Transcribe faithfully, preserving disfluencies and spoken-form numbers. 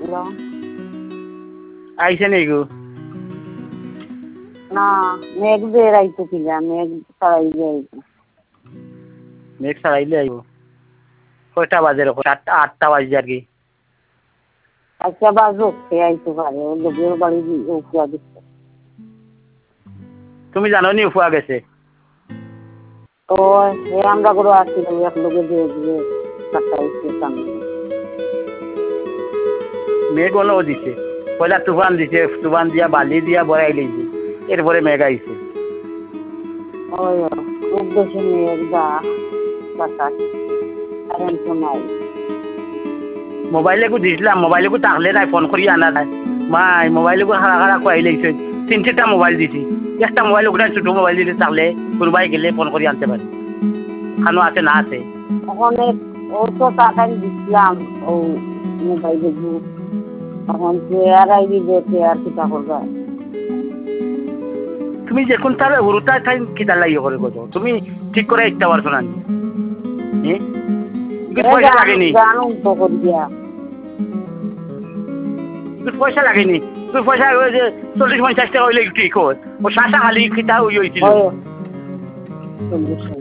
আসছিল আইছে নি গো না মেঘ বেড়াইতো কিনা মেঘ ছাড়াই যাইতো মেঘ ছাড়াইলে আইব কয়টা বাজে রকম আটটা আটটা বাজে আর কি আচ্ছা বাজো সে আইতে পারে ওর লোকের বাড়ি উফুয়া দিচ্ছে তুমি জানো নি উফুয়া গেছে তো এ আমরা করে আসছিল এক লোকে দিয়ে দিয়ে কাটাইছে সামনে মেঘ অন্য দিছে পয়লা তুফান দিছে তুফান দিয়া বালি দিয়া বড়াই লইছে এরপরে মেঘ আইছে ওই খুব বেশি মেঘ বা বাতাস কারেন্ট তো নাই মোবাইলে কো দিছিলাম মোবাইলে কো থাকলে নাই ফোন করি আনা নাই মাই মোবাইলে কো হারা হারা কই লইছে তিন চারটা মোবাইল দিছি একটা মোবাইল ওটা ছোট মোবাইল দিলে থাকলে কোনবাই গেলে ফোন করি আনতে পারে খানো আছে না আছে ওখানে ও তো টাকাই দিছিলাম ও মোবাইলে গ্রুপ এখন চেয়ার আই দিবে চেয়ার কিটা করবে তুমি যখন তার উরুটা খাই কিটা লাগিয়ে করে কত তুমি ঠিক করে ইচ্ছা পারছো না হ্যাঁ পয়সা লাগেনি জানো তো করিয়া পয়সা লাগেনি তুই পয়সা যে চল্লিশ পঞ্চাশ টাকা হইলে ঠিক হয় ও শাসা খালি কিটা হইছিল চল্লিশ